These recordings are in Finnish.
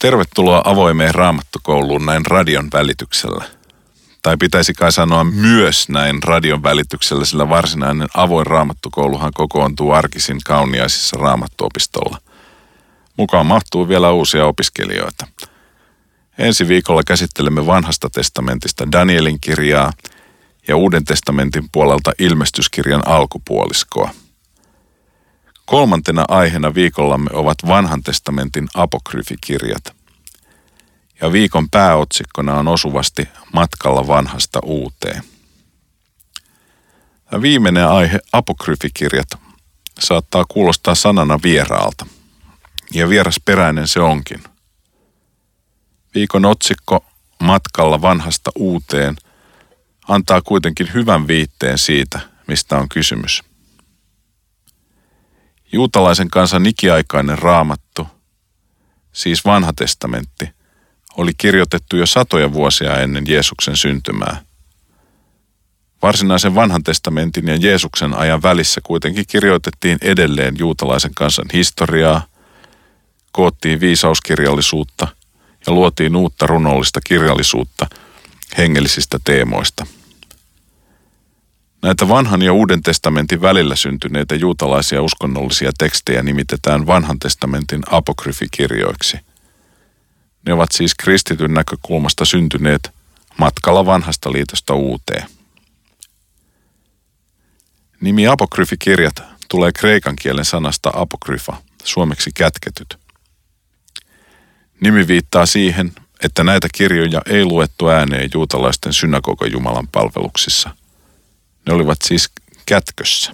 Tervetuloa avoimeen Raamattukouluun näin radion välityksellä. Tai pitäisi kai sanoa myös näin radion välityksellä, sillä varsinainen avoin Raamattukouluhan kokoontuu arkisin Kauniaisissa Raamattuopistolla. Mukaan mahtuu vielä uusia opiskelijoita. Ensi viikolla käsittelemme Vanhasta testamentista Danielin kirjaa ja Uuden testamentin puolelta Ilmestyskirjan alkupuoliskoa. Kolmantena aiheena viikollamme ovat Vanhan testamentin apokryfikirjat. Ja viikon pääotsikkona on osuvasti Matkalla vanhasta uuteen. Ja viimeinen aihe, apokryfikirjat, saattaa kuulostaa sanana vieraalta. Ja vierasperäinen se onkin. Viikon otsikko Matkalla vanhasta uuteen antaa kuitenkin hyvän viitteen siitä, mistä on kysymys. Juutalaisen kansan ikiaikainen raamattu, siis Vanha testamentti, oli kirjoitettu jo satoja vuosia ennen Jeesuksen syntymää. Varsinaisen Vanhan testamentin ja Jeesuksen ajan välissä kuitenkin kirjoitettiin edelleen juutalaisen kansan historiaa, koottiin viisauskirjallisuutta ja luotiin uutta runollista kirjallisuutta hengellisistä teemoista. Näitä Vanhan ja Uuden testamentin välillä syntyneitä juutalaisia uskonnollisia tekstejä nimitetään Vanhan testamentin apokryfikirjoiksi. Ne ovat siis kristityn näkökulmasta syntyneet matkalla vanhasta liitosta uuteen. Nimi apokryfikirjat tulee kreikan kielen sanasta apokryfa, suomeksi kätketyt. Nimi viittaa siihen, että näitä kirjoja ei luettu ääneen juutalaisten synagogajumalan palveluksissa. Ne olivat siis kätkössä.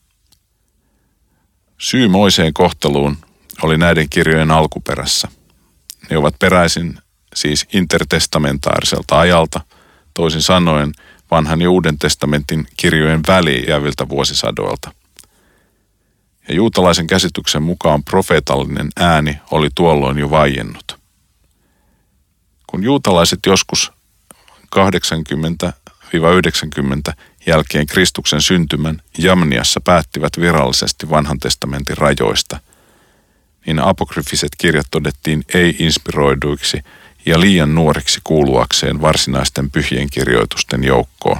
Syy moiseen kohteluun oli näiden kirjojen alkuperässä. Ne ovat peräisin siis intertestamentaariselta ajalta, toisin sanoen Vanhan ja Uuden testamentin kirjojen väliin jääviltä vuosisadoilta. Ja juutalaisen käsityksen mukaan profeetallinen ääni oli tuolloin jo vaiennut. Kun juutalaiset joskus 80-90 jälkeen Kristuksen syntymän Jamniassa päättivät virallisesti Vanhan testamentin rajoista, niin apokryfiset kirjat todettiin ei-inspiroiduiksi ja liian nuoriksi kuuluakseen varsinaisten pyhien kirjoitusten joukkoon.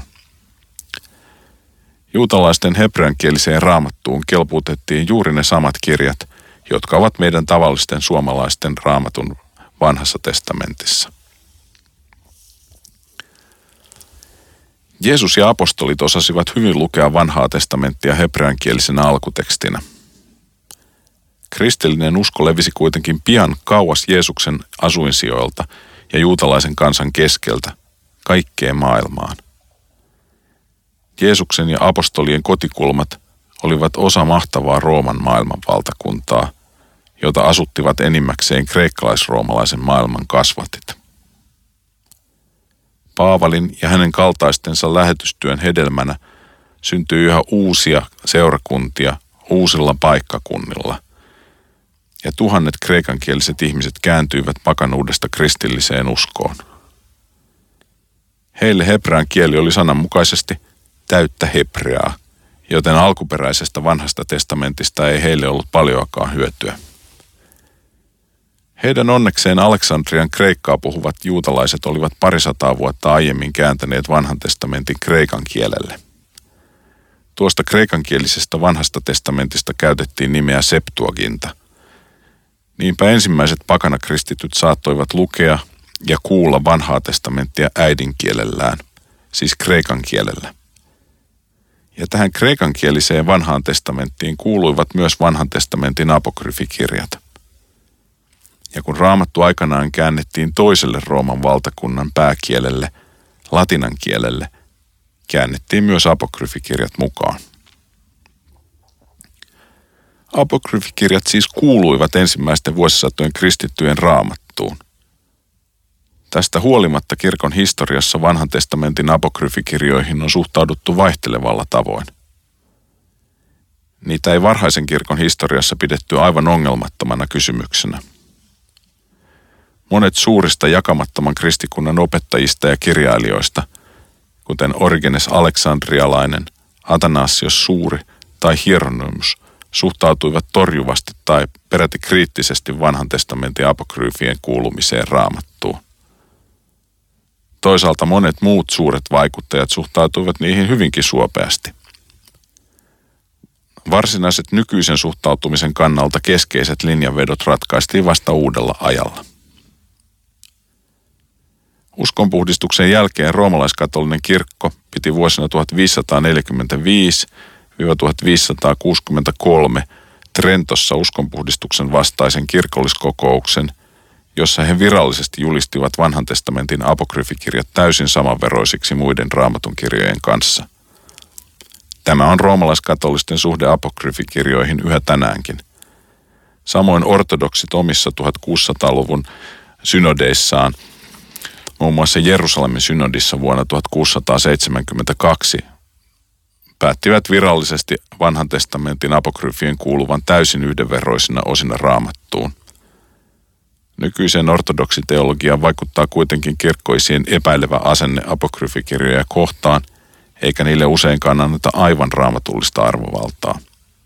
Juutalaisten hebreankieliseen raamattuun kelpuutettiin juuri ne samat kirjat, jotka ovat meidän tavallisten suomalaisten raamatun Vanhassa testamentissa. Jeesus ja apostolit osasivat hyvin lukea Vanhaa testamenttia hebreankielisenä alkutekstinä. Kristillinen usko levisi kuitenkin pian kauas Jeesuksen asuinsijoilta ja juutalaisen kansan keskeltä, kaikkeen maailmaan. Jeesuksen ja apostolien kotikulmat olivat osa mahtavaa Rooman maailmanvaltakuntaa, jota asuttivat enimmäkseen kreikkalais-roomalaisen maailman kasvatit. Paavalin ja hänen kaltaistensa lähetystyön hedelmänä syntyi yhä uusia seurakuntia uusilla paikkakunnilla, ja tuhannet kreikankieliset ihmiset kääntyivät pakanuudesta kristilliseen uskoon. Heille hebrean kieli oli sananmukaisesti täyttä hebreaa, joten alkuperäisestä Vanhasta testamentista ei heille ollut paljoakaan hyötyä. Heidän onnekseen Aleksandrian kreikkaa puhuvat juutalaiset olivat parisataa vuotta aiemmin kääntäneet Vanhan testamentin kreikan kielelle. Tuosta kreikankielisestä Vanhasta testamentista käytettiin nimeä Septuaginta. Niinpä ensimmäiset pakanakristityt saattoivat lukea ja kuulla Vanhaa testamenttia äidinkielellään, siis kreikan kielellä. Ja tähän kreikankieliseen Vanhaan testamenttiin kuuluivat myös Vanhan testamentin apokryfikirjat. Ja kun Raamattu aikanaan käännettiin toiselle Rooman valtakunnan pääkielelle, latinan kielelle, käännettiin myös apokryfikirjat mukaan. Apokryfikirjat siis kuuluivat ensimmäisten vuosisatojen kristittyjen Raamattuun. Tästä huolimatta kirkon historiassa Vanhan testamentin apokryfikirjoihin on suhtauduttu vaihtelevalla tavoin. Niitä ei varhaisen kirkon historiassa pidetty aivan ongelmattomana kysymyksenä. Monet suurista jakamattoman kristikunnan opettajista ja kirjailijoista, kuten Origenes Aleksandrialainen, Athanasios Suuri tai Hieronymus, suhtautuivat torjuvasti tai peräti kriittisesti vanhan testamentin apokryyfien kuulumiseen Raamattuun. Toisaalta monet muut suuret vaikuttajat suhtautuivat niihin hyvinkin suopeasti. Varsinaiset nykyisen suhtautumisen kannalta keskeiset linjanvedot ratkaistiin vasta uudella ajalla. Uskonpuhdistuksen jälkeen roomalaiskatolinen kirkko piti vuosina 1545–1563 Trentossa uskonpuhdistuksen vastaisen kirkolliskokouksen, jossa he virallisesti julistivat vanhan testamentin apokryfikirjat täysin samanveroisiksi muiden raamatun kirjojen kanssa. Tämä on roomalaiskatolisten suhde apokryfikirjoihin yhä tänäänkin. Samoin ortodoksit omissa 1600-luvun synodeissaan, muun muassa Jerusalemin synodissa vuonna 1672, päättivät virallisesti vanhan testamentin apokryfien kuuluvan täysin yhdenveroisina osina Raamattuun. Nykyiseen ortodoksiteologiaan vaikuttaa kuitenkin kirkkoisien epäilevä asenne apokryfikirjoja kohtaan, eikä niille useinkaan anneta aivan raamatullista arvovaltaa.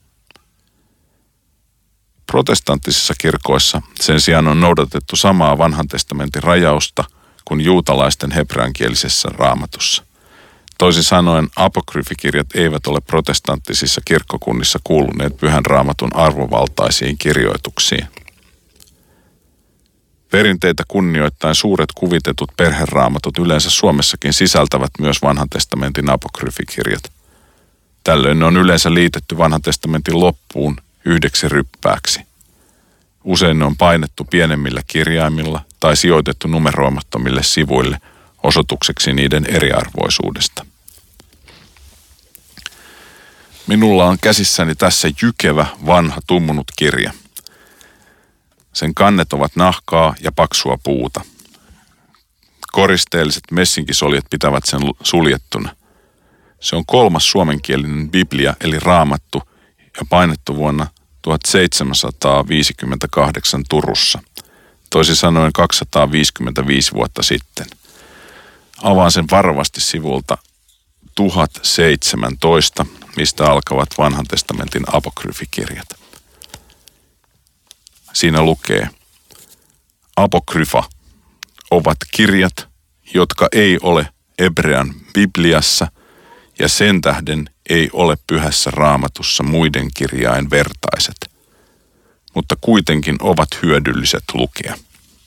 Protestanttisissa kirkoissa sen sijaan on noudatettu samaa vanhan testamentin rajausta kuin juutalaisten hebreankielisessä Raamatussa. Toisin sanoen apokryfikirjat eivät ole protestanttisissa kirkkokunnissa kuuluneet Pyhän Raamatun arvovaltaisiin kirjoituksiin. Perinteitä kunnioittain suuret kuvitetut perheraamatut yleensä Suomessakin sisältävät myös vanhan testamentin apokryfikirjat. Tällöin ne on yleensä liitetty vanhan testamentin loppuun yhdeksi ryppääksi. Usein ne on painettu pienemmillä kirjaimilla tai sijoitettu numeroimattomille sivuille osoitukseksi niiden eriarvoisuudesta. Minulla on käsissäni tässä jykevä, vanha, tummunut kirja. Sen kannet ovat nahkaa ja paksua puuta. Koristeelliset messinkisoljet pitävät sen suljettuna. Se on 3. suomenkielinen Biblia eli Raamattu ja painettu vuonna 1758 Turussa, toisin sanoen 255 vuotta sitten. Avaan sen varovasti sivulta 1017, mistä alkavat vanhan testamentin apokryfikirjat. Siinä lukee: apokryfa ovat kirjat, jotka ei ole hebrean Bibliassa ja sen tähden ei ole Pyhässä Raamatussa muiden kirjain vertaiset, mutta kuitenkin ovat hyödylliset lukea.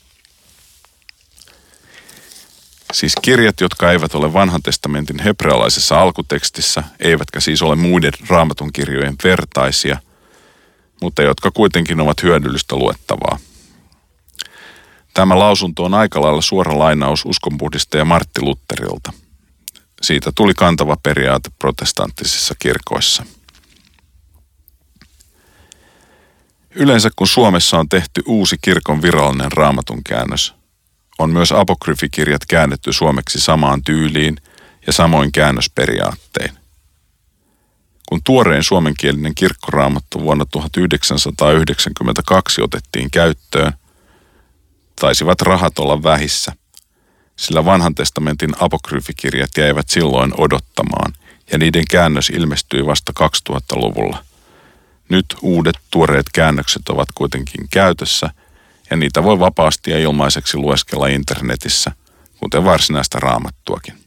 Siis kirjat, jotka eivät ole vanhan testamentin hebrealaisessa alkutekstissä, eivätkä siis ole muiden Raamatun kirjojen vertaisia, mutta jotka kuitenkin ovat hyödyllistä luettavaa. Tämä lausunto on aika lailla suora lainaus uskonpuhdistaja Martti Lutherilta. Siitä tuli kantava periaate protestanttisissa kirkoissa. Yleensä kun Suomessa on tehty uusi kirkon virallinen Raamatun käännös, on myös apokryfikirjat käännetty suomeksi samaan tyyliin ja samoin käännösperiaattein. Kun tuorein suomenkielinen kirkkoraamattu vuonna 1992 otettiin käyttöön, taisivat rahat olla vähissä, sillä vanhan testamentin apokryfikirjat jäivät silloin odottamaan ja niiden käännös ilmestyi vasta 2000-luvulla. Nyt uudet tuoreet käännökset ovat kuitenkin käytössä ja niitä voi vapaasti ja ilmaiseksi lueskella internetissä, kuten varsinaista raamattuakin.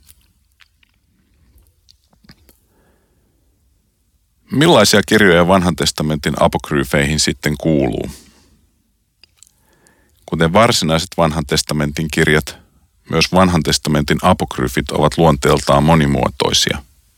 Millaisia kirjoja vanhan testamentin apokryfeihin sitten kuuluu? Kuten varsinaiset vanhan testamentin kirjat, myös vanhan testamentin apokryfit ovat luonteeltaan monimuotoisia.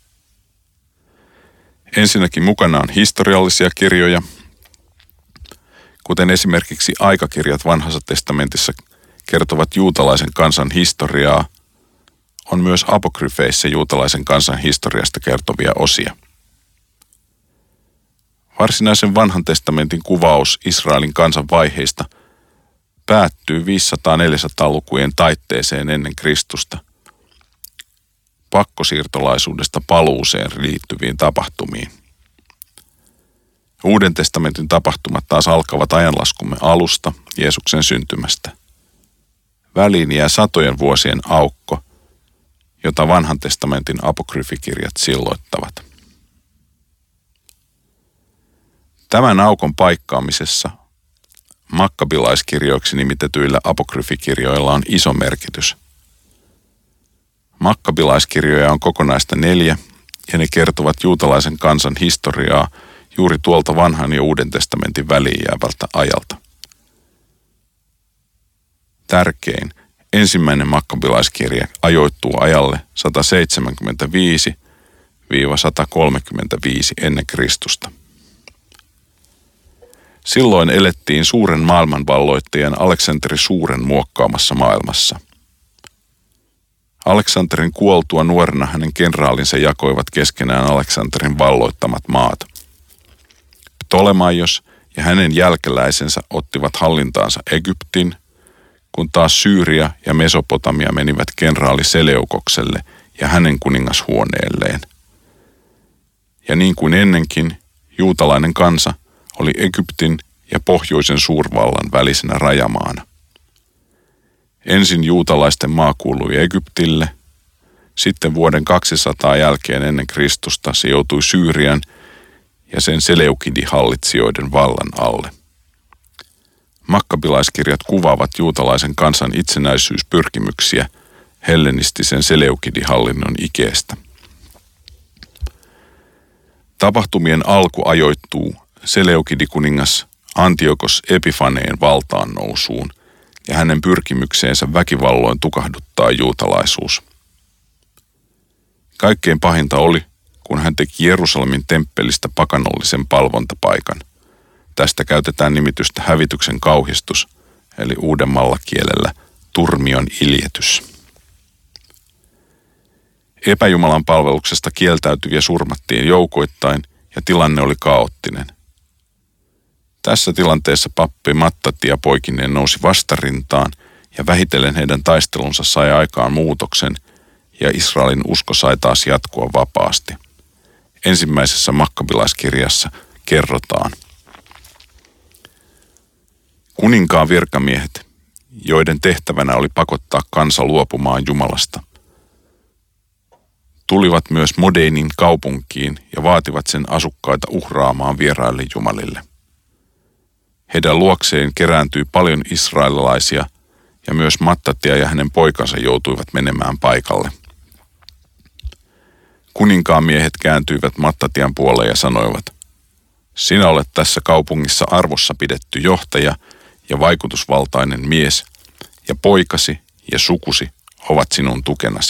Ensinnäkin mukana on historiallisia kirjoja, kuten esimerkiksi aikakirjat vanhassa testamentissa kertovat juutalaisen kansan historiaa, on myös apokryfeissä juutalaisen kansan historiasta kertovia osia. Varsinaisen vanhan testamentin kuvaus Israelin kansan vaiheista päättyy 500-400-lukujen taitteeseen ennen Kristusta pakkosiirtolaisuudesta paluuseen liittyviin tapahtumiin. Uuden testamentin tapahtumat taas alkavat ajanlaskumme alusta, Jeesuksen syntymästä. Väliin jää satojen vuosien aukko, jota vanhan testamentin apokryfikirjat silloittavat. Tämän aukon paikkaamisessa makkabilaiskirjoiksi nimitetyillä apokryfikirjoilla on iso merkitys. Makkabilaiskirjoja on kokonaista 4 ja ne kertovat juutalaisen kansan historiaa juuri tuolta vanhan ja uuden testamentin väliin jäävältä ajalta. Tärkein, ensimmäinen makkabilaiskirja ajoittuu ajalle 175–135 ennen Kristusta. Silloin elettiin suuren maailmanvalloittajan Aleksanteri Suuren muokkaamassa maailmassa. Aleksanterin kuoltua nuorena hänen kenraalinsa jakoivat keskenään Aleksanterin valloittamat maat. Ptolemaios ja hänen jälkeläisensä ottivat hallintaansa Egyptin, kun taas Syyria ja Mesopotamia menivät kenraali Seleukokselle ja hänen kuningashuoneelleen. Ja niin kuin ennenkin, juutalainen kansa oli Egyptin ja pohjoisen suurvallan välisenä rajamaana. Ensin juutalaisten maa kuului Egyptille, sitten vuoden 200 jälkeen ennen Kristusta se joutui Syyrian ja sen Seleukidi-hallitsijoiden vallan alle. Makkabilaiskirjat kuvaavat juutalaisen kansan itsenäisyyspyrkimyksiä hellenistisen Seleukidi-hallinnon ikeestä. Tapahtumien alku ajoittuu Seleukidi-kuningas Antiokos Epifaneen valtaan nousuun ja hänen pyrkimykseensä väkivalloin tukahduttaa juutalaisuus. Kaikkein pahinta oli, kun hän teki Jerusalemin temppelistä pakanollisen palvontapaikan. Tästä käytetään nimitystä hävityksen kauhistus, eli uudemmalla kielellä turmion iljetys. Epäjumalan palveluksesta kieltäytyviä surmattiin joukoittain ja tilanne oli kaoottinen. Tässä tilanteessa pappi Mattatia poikineen nousi vastarintaan ja vähitellen heidän taistelunsa sai aikaan muutoksen ja Israelin usko sai taas jatkua vapaasti. Ensimmäisessä makkabilaiskirjassa kerrotaan. Kuninkaan virkamiehet, joiden tehtävänä oli pakottaa kansa luopumaan Jumalasta, tulivat myös Modeinin kaupunkiin ja vaativat sen asukkaita uhraamaan vieraille jumalille. Heidän luokseen kerääntyi paljon israelilaisia ja myös Mattatia ja hänen poikansa joutuivat menemään paikalle. Kuninkaan miehet kääntyivät Mattatian puoleen ja sanoivat, sinä olet tässä kaupungissa arvossa pidetty johtaja ja vaikutusvaltainen mies, ja poikasi ja sukusi ovat sinun tukenasi.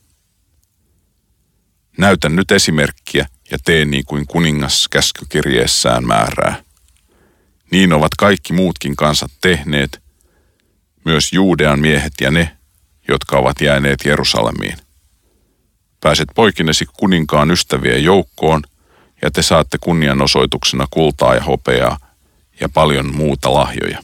Näytä nyt esimerkkiä ja tee niin kuin kuningas käskykirjeessään määrää. Niin ovat kaikki muutkin kansat tehneet, myös Juudean miehet ja ne, jotka ovat jääneet Jerusalemiin. Pääset poikinesi kuninkaan ystävien joukkoon, ja te saatte kunnianosoituksena kultaa ja hopeaa ja paljon muuta lahjoja.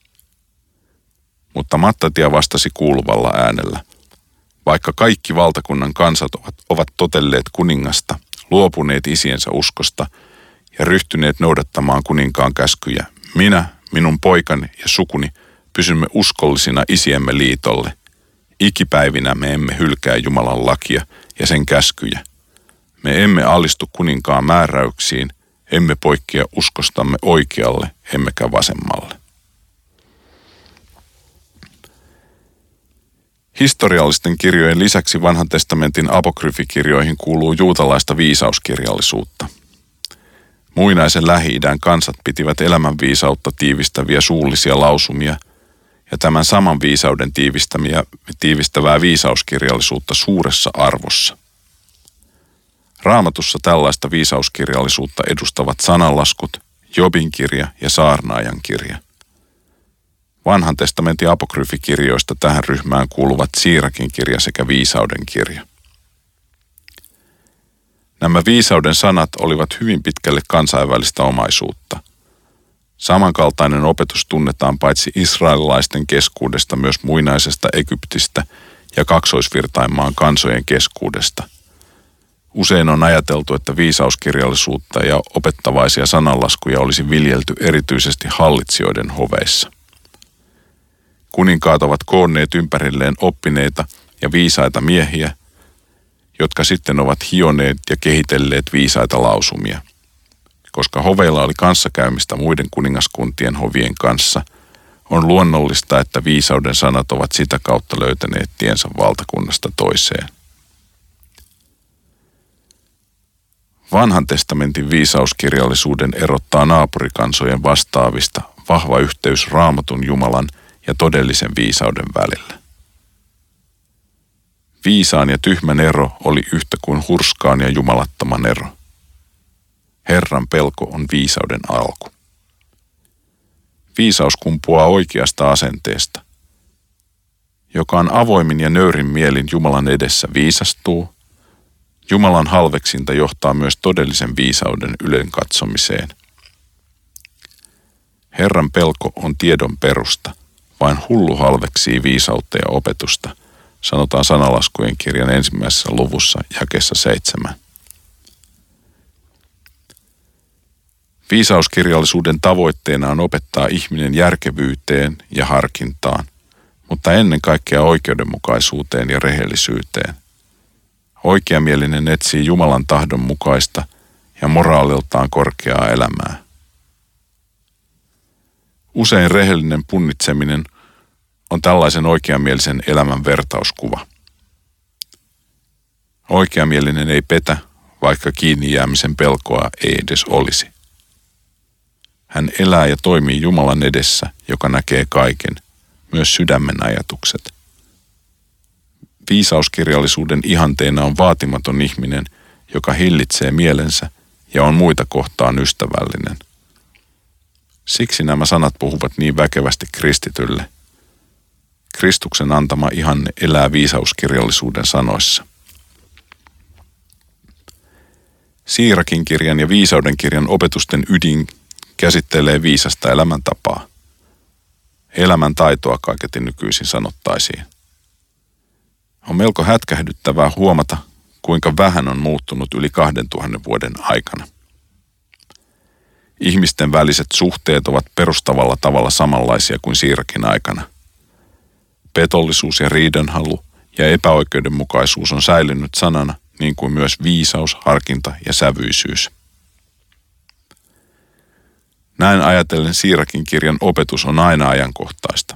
Mutta Mattatia vastasi kuuluvalla äänellä. Vaikka kaikki valtakunnan kansat ovat totelleet kuningasta, luopuneet isiensä uskosta ja ryhtyneet noudattamaan kuninkaan käskyjä, minä, minun poikani ja sukuni pysymme uskollisina isiemme liitolle. Ikipäivinä me emme hylkää Jumalan lakia ja sen käskyjä. Me emme alistu kuninkaan määräyksiin, emme poikkea uskostamme oikealle emmekä vasemmalle. Historiallisten kirjojen lisäksi Vanhan testamentin apokryfikirjoihin kuuluu juutalaista viisauskirjallisuutta. Muinaisen Lähi-idän kansat pitivät elämänviisautta tiivistäviä suullisia lausumia ja tämän saman viisauden tiivistävää viisauskirjallisuutta suuressa arvossa. Raamatussa tällaista viisauskirjallisuutta edustavat sananlaskut, Jobin kirja ja saarnaajan kirja. Vanhan testamentin apokryfikirjoista tähän ryhmään kuuluvat Siirakin kirja sekä viisauden kirja. Nämä viisauden sanat olivat hyvin pitkälle kansainvälistä omaisuutta. Samankaltainen opetus tunnetaan paitsi israelilaisten keskuudesta myös muinaisesta Egyptistä ja kaksoisvirtainmaan kansojen keskuudesta. Usein on ajateltu, että viisauskirjallisuutta ja opettavaisia sananlaskuja olisi viljelty erityisesti hallitsijoiden hoveissa. Kuninkaat ovat koonneet ympärilleen oppineita ja viisaita miehiä, jotka sitten ovat hioneet ja kehitelleet viisaita lausumia. Koska hoveilla oli kanssakäymistä muiden kuningaskuntien hovien kanssa, on luonnollista, että viisauden sanat ovat sitä kautta löytäneet tiensä valtakunnasta toiseen. Vanhan testamentin viisauskirjallisuuden erottaa naapurikansojen vastaavista vahva yhteys Raamatun Jumalan ja todellisen viisauden välillä. Viisaan ja tyhmän ero oli yhtä kuin hurskaan ja jumalattoman ero. Herran pelko on viisauden alku. Viisaus kumpuaa oikeasta asenteesta. Joka on avoimin ja nöyrin mielin Jumalan edessä viisastuu, Jumalan halveksinta johtaa myös todellisen viisauden ylenkatsomiseen. Herran pelko on tiedon perusta, vain hullu halveksii viisautta ja opetusta, sanotaan Sanalaskujen kirjan 1. luvussa jakeessa 7. Viisauskirjallisuuden tavoitteena on opettaa ihminen järkevyyteen ja harkintaan, mutta ennen kaikkea oikeudenmukaisuuteen ja rehellisyyteen. Oikeamielinen etsii Jumalan tahdon mukaista ja moraaliltaan korkeaa elämää. Usein rehellinen punnitseminen on tällaisen oikeamielisen elämän vertauskuva. Oikeamielinen ei petä, vaikka kiinni jäämisen pelkoa ei edes olisi. Hän elää ja toimii Jumalan edessä, joka näkee kaiken, myös sydämen ajatukset. Viisauskirjallisuuden ihanteena on vaatimaton ihminen, joka hillitsee mielensä ja on muita kohtaan ystävällinen. Siksi nämä sanat puhuvat niin väkevästi kristitylle. Kristuksen antama ihanne elää viisauskirjallisuuden sanoissa. Siirakin kirjan ja viisauden kirjan opetusten ydin käsittelee viisasta elämäntapaa. Elämäntaitoa kaiketi nykyisin sanottaisiin. On melko hätkähdyttävää huomata, kuinka vähän on muuttunut yli 2000 vuoden aikana. Ihmisten väliset suhteet ovat perustavalla tavalla samanlaisia kuin Siirakin aikana. Petollisuus ja riidanhalu ja epäoikeudenmukaisuus on säilynyt sanana, niin kuin myös viisaus, harkinta ja sävyisyys. Näin ajatellen Siirakin kirjan opetus on aina ajankohtaista.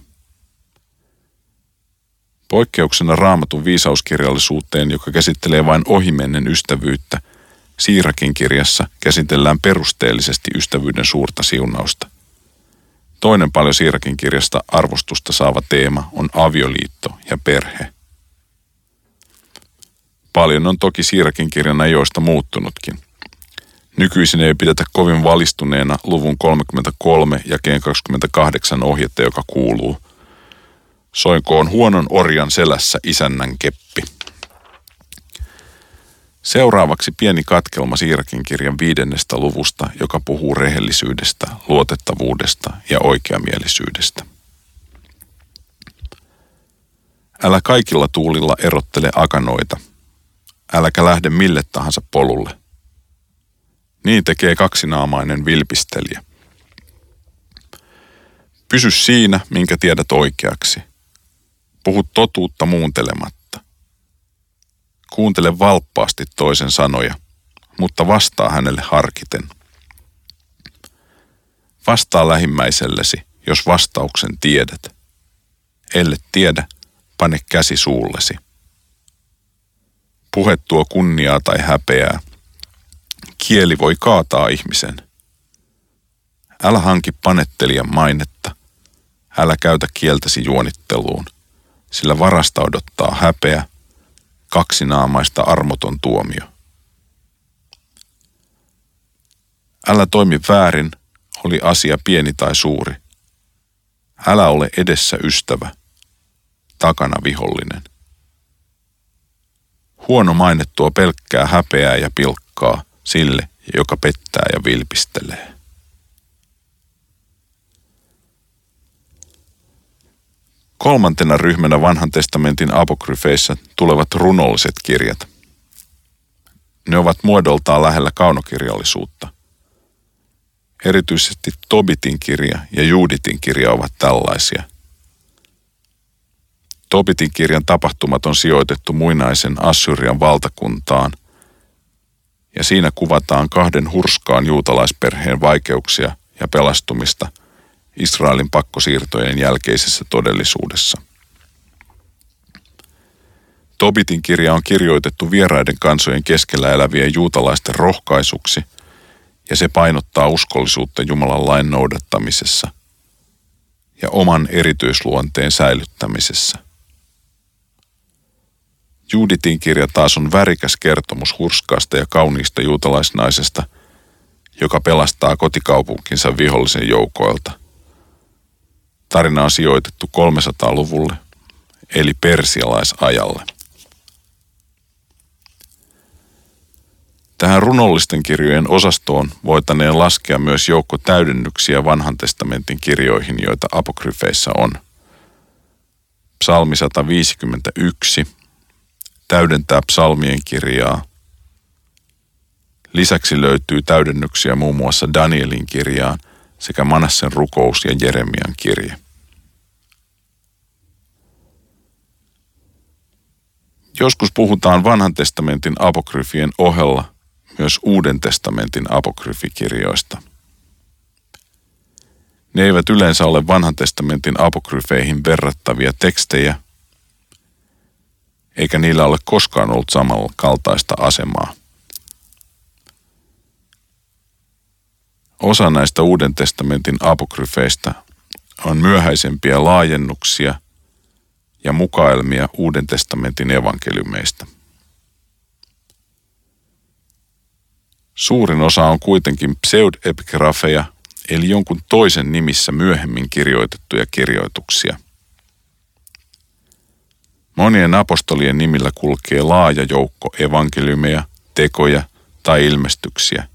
Poikkeuksena Raamatun viisauskirjallisuuteen, joka käsittelee vain ohimennen ystävyyttä, Siirakin kirjassa käsitellään perusteellisesti ystävyyden suurta siunausta. Toinen paljon Siirakin kirjasta arvostusta saava teema on avioliitto ja perhe. Paljon on toki Siirakin kirjan ajoista muuttunutkin. Nykyisin ei pidetä kovin valistuneena luvun 33 jakeen 28 ohjetta, joka kuuluu: soinkoon huonon orjan selässä isännän keppi. Seuraavaksi pieni katkelma Siirakin kirjan 5. luvusta, joka puhuu rehellisyydestä, luotettavuudesta ja oikeamielisyydestä. Älä kaikilla tuulilla erottele akanoita. Äläkä lähde mille tahansa polulle. Niin tekee kaksinaamainen vilpistelijä. Pysy siinä, minkä tiedät oikeaksi. Puhu totuutta muuntelematta. Kuuntele valppaasti toisen sanoja, mutta vastaa hänelle harkiten. Vastaa lähimmäisellesi, jos vastauksen tiedät. Ellet tiedä, pane käsi suullesi. Puhe tuo kunniaa tai häpeää. Kieli voi kaataa ihmisen. Älä hanki panettelijan mainetta. Älä käytä kieltäsi juonitteluun, sillä varasta odottaa häpeä, kaksinaamaista armoton tuomio. Älä toimi väärin, oli asia pieni tai suuri. Älä ole edessä ystävä, takana vihollinen. Huono maine tuo pelkkää häpeää ja pilkkaa sille, joka pettää ja vilpistelee. Kolmantena ryhmänä Vanhan testamentin apokryfeissa tulevat runolliset kirjat. Ne ovat muodoltaan lähellä kaunokirjallisuutta. Erityisesti Tobitin kirja ja Juuditin kirja ovat tällaisia. Tobitin kirjan tapahtumat on sijoitettu muinaisen Assyrian valtakuntaan ja siinä kuvataan kahden hurskaan juutalaisperheen vaikeuksia ja pelastumista Israelin pakkosiirtojen jälkeisessä todellisuudessa. Tobitin kirja on kirjoitettu vieraiden kansojen keskellä elävien juutalaisten rohkaisuksi, ja se painottaa uskollisuutta Jumalan lain noudattamisessa ja oman erityisluonteen säilyttämisessä. Juditin kirja taas on värikäs kertomus hurskaasta ja kauniista juutalaisnaisesta, joka pelastaa kotikaupunkinsa vihollisen joukoilta. Tarina on sijoitettu 300-luvulle, eli persialaisajalle. Tähän runollisten kirjojen osastoon voitaneen laskea myös joukko täydennyksiä vanhan testamentin kirjoihin, joita apokryfeissa on. Psalmi 151 täydentää psalmien kirjaa. Lisäksi löytyy täydennyksiä muun muassa Danielin kirjaan sekä Manassen rukous ja Jeremian kirje. Joskus puhutaan vanhan testamentin apokryfien ohella myös Uuden testamentin apokryfikirjoista. Ne eivät yleensä ole vanhan testamentin apokryfeihin verrattavia tekstejä, eikä niillä ole koskaan ollut samankaltaista asemaa. Osa näistä Uuden testamentin apokryfeista on myöhäisempiä laajennuksia ja mukaelmia Uuden testamentin evankeliumeista. Suurin osa on kuitenkin pseudepigrafeja, eli jonkun toisen nimissä myöhemmin kirjoitettuja kirjoituksia. Monien apostolien nimillä kulkee laaja joukko evankeliumeja, tekoja tai ilmestyksiä.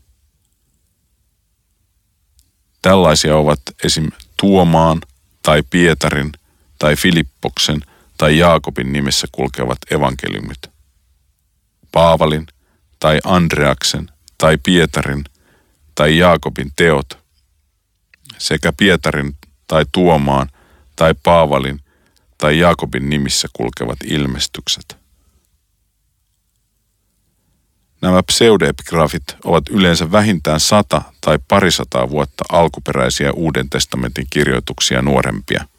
Tällaisia ovat esim. Tuomaan tai Pietarin tai Filippoksen tai Jaakobin nimessä kulkevat evankeliumit. Paavalin tai Andreaksen tai Pietarin tai Jaakobin teot sekä Pietarin tai Tuomaan tai Paavalin tai Jaakobin nimissä kulkevat ilmestykset. Nämä pseudeepigrafit ovat yleensä vähintään 100 tai 200 vuotta alkuperäisiä Uuden testamentin kirjoituksia nuorempia.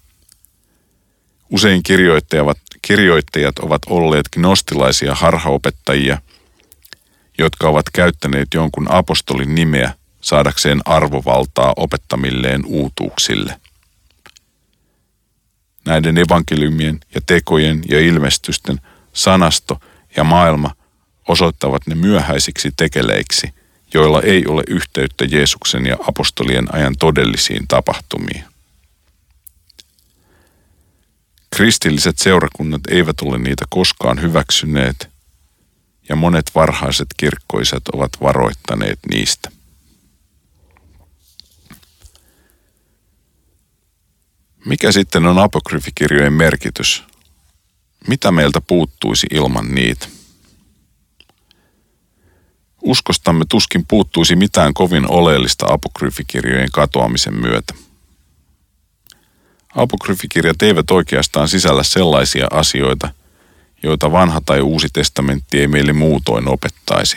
Usein kirjoittajat ovat olleet gnostilaisia harhaopettajia, jotka ovat käyttäneet jonkun apostolin nimeä saadakseen arvovaltaa opettamilleen uutuuksille. Näiden evankeliumien ja tekojen ja ilmestysten sanasto ja maailma osoittavat ne myöhäisiksi tekeleiksi, joilla ei ole yhteyttä Jeesuksen ja apostolien ajan todellisiin tapahtumiin. Kristilliset seurakunnat eivät ole niitä koskaan hyväksyneet, ja monet varhaiset kirkkoiset ovat varoittaneet niistä. Mikä sitten on apokryfikirjojen merkitys? Mitä meiltä puuttuisi ilman niitä? Uskostamme tuskin puuttuisi mitään kovin oleellista apokryfikirjojen katoamisen myötä. Apokryfikirjat eivät oikeastaan sisällä sellaisia asioita, joita vanha tai uusi testamentti ei meille muutoin opettaisi.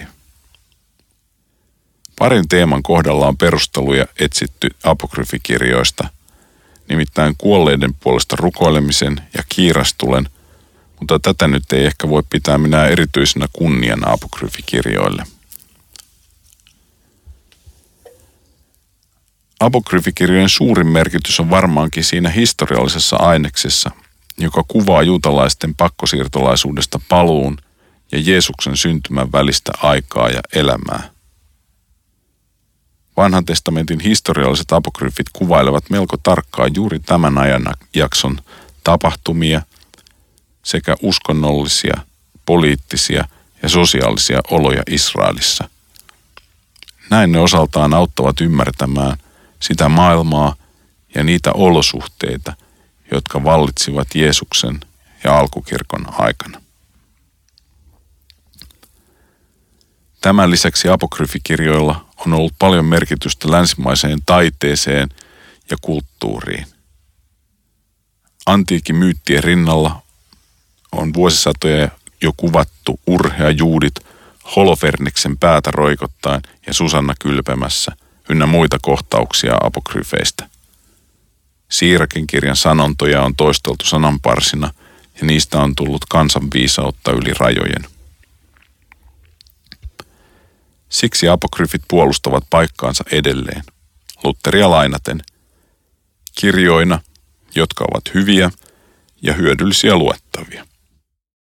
Parin teeman kohdalla on perusteluja etsitty apokryfikirjoista, nimittäin kuolleiden puolesta rukoilemisen ja kiirastulen, mutta tätä nyt ei ehkä voi pitää minään erityisenä kunniana apokryfikirjoille. Apokryfikirjojen suurin merkitys on varmaankin siinä historiallisessa aineksessa, joka kuvaa juutalaisten pakkosiirtolaisuudesta paluun ja Jeesuksen syntymän välistä aikaa ja elämää. Vanhan testamentin historialliset apokryfit kuvailevat melko tarkkaan juuri tämän ajanjakson tapahtumia sekä uskonnollisia, poliittisia ja sosiaalisia oloja Israelissa. Näin ne osaltaan auttavat ymmärtämään sitä maailmaa ja niitä olosuhteita, jotka vallitsivat Jeesuksen ja alkukirkon aikana. Tämän lisäksi apokryfikirjoilla on ollut paljon merkitystä länsimaiseen taiteeseen ja kulttuuriin. Antiikin myyttien rinnalla on vuosisatoja jo kuvattu urheajuudit, Holoferniksen päätä roikottaen ja Susanna kylpemässä, ynnä muita kohtauksia apokryfeistä. Siirakin kirjan sanontoja on toisteltu sananparsina ja niistä on tullut kansanviisautta yli rajojen. Siksi apokryfit puolustavat paikkaansa edelleen, Lutheria lainaten, kirjoina, jotka ovat hyviä ja hyödyllisiä luettavia.